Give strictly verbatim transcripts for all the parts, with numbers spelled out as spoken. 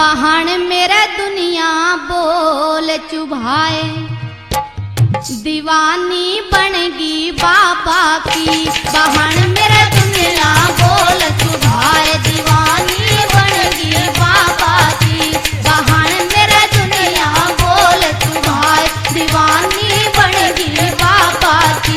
बहन मेरा दुनिया बोल चुभाए, दीवानी बनगी बाबा की। बहन मेरा दुनिया बोल चुभाए, दीवानी बनगी बाबा की। बहन मेरा दुनिया बोल चुभाए, दीवानी बनगी बाबा की।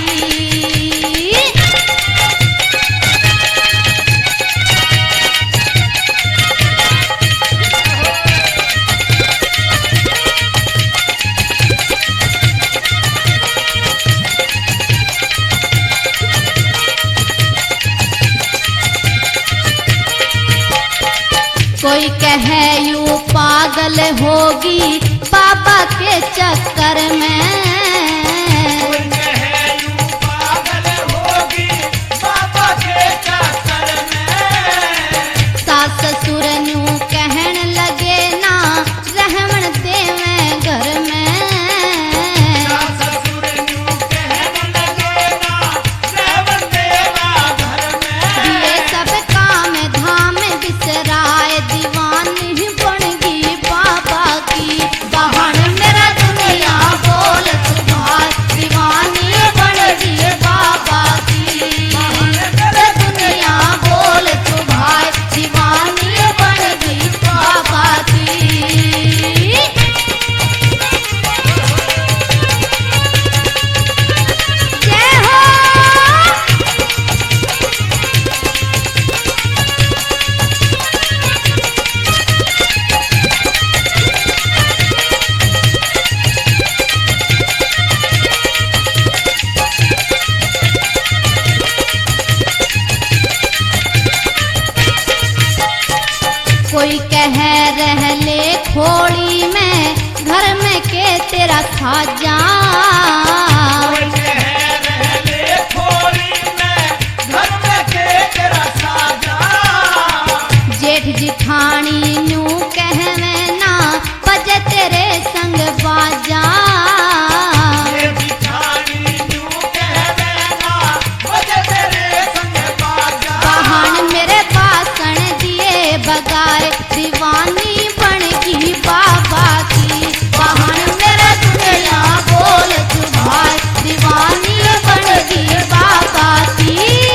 कोई कहे यूं पागल होगी बाबा के चक्कर में, कोई कहे यूं पागल होगी बाबा के चक्कर में। सास ससुर यूं कहने लगे ना रहमन देवे घर में। सास ससुर यूं कहने लगे ना रहमन देवा घर में। ये सब काम धाम बिसराए, दीवानी बनगी बाबा की। बहन मेरा दुनिया बोल चुभाए, दीवानी बनगी बाबा की। मेरा दुनिया बोल चुभाए, दीवानी बनगी बाबा की। जय हो। कोई कह रह ले खोड़ी में घर में के तेरा खाजा। कोई कहे रह ले खोली में घर में के तेरा साजा। जेठ जिठानी यूं कहवे ना बजे तेरे संग बाजा। ये बिछानी यूं कहवे ना बजे तेरे संग बाजा। बहन मेरे बासन दिए बगाए, दीवानी बनगी बाबा की। बहन मेरा दुनिया बोल चुभाए, दीवानी बनगी बाबा की।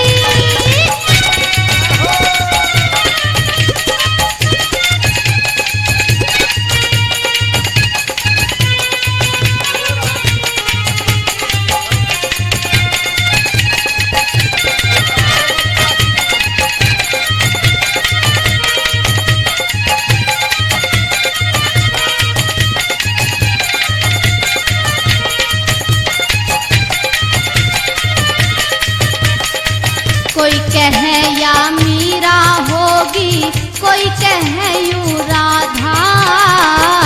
कोई कहे या मीरा होगी, कोई कहे यूं राधा।